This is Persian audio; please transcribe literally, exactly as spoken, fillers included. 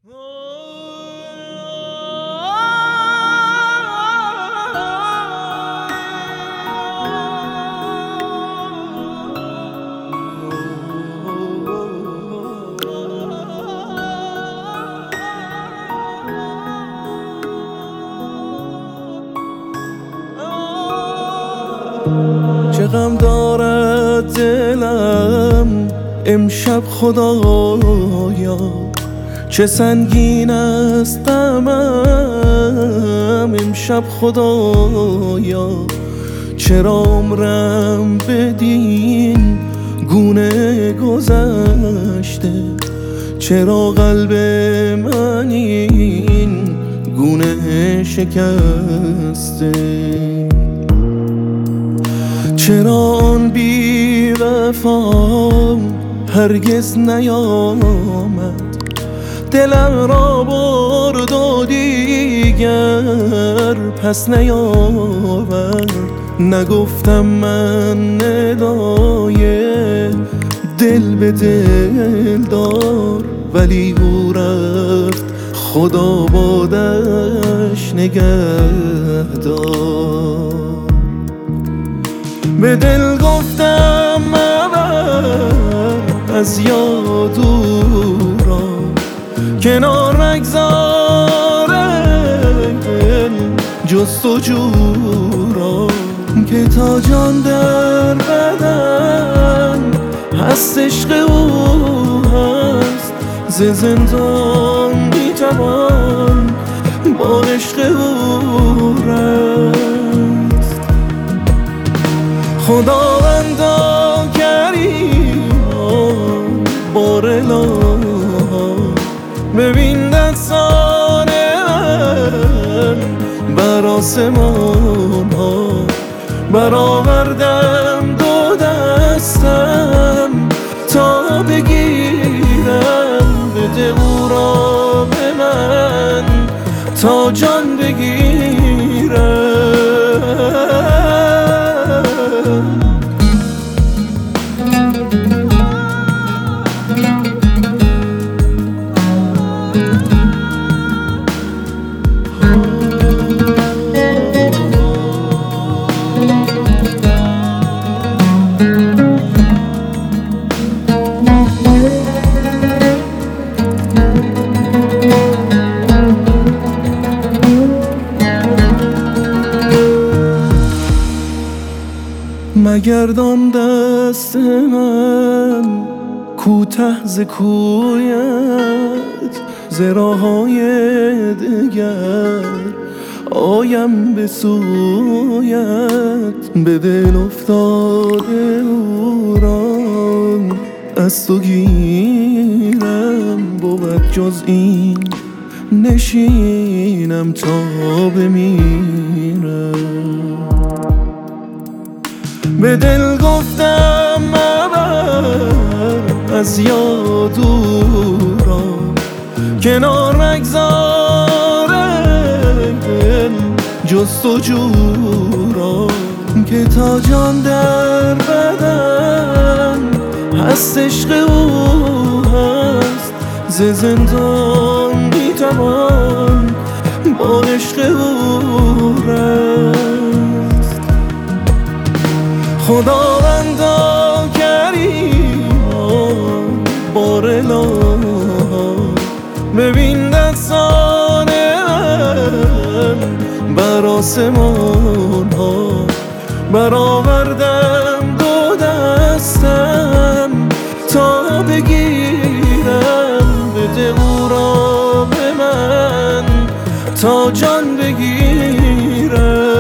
چه غم دارد دلم امشب خدایا، چه سنگین است غمم امشب خدایا. چرا عمرم بدین گونه گذشته، چرا قلب من این گونه شکسته، چرا آن بی وفا هرگز نیامد، دلم را برد و دیگر پس نیاورد. نگفتم من ندای دل به دل دار، ولی او رفت خدا بادش نگهدار. به دل گفتم مبر از یاد او را، کنار نگذاره جستجو را، که تا جان در بدن هست عشق او هست. ز زندان میتوان با عشق او رست. خداوندا کریما بار الها، ببین دستان من بر آسمان ها. برآوردم دو دستم تا بگیرم، بده او را به من تا جان بگیرم. مگردان دست من کوته ز کویت، ز راه‌های دگر آیم به سویت. به دل افتاده او را از تو گیرم، بود جز این نشینم تا بمیرم. به دل گفتم مبر از یاد او را، کنار نگذاره جستجو را، که تا جان در بدن هست عشق او هست. ز زندان میتوان با عشق او رست. خداوندا کریما بار الها، ببین دستان من بر آسمان ها. برآوردم دو دستم تا بگیرم، بده او را به من تا جان بگیرم.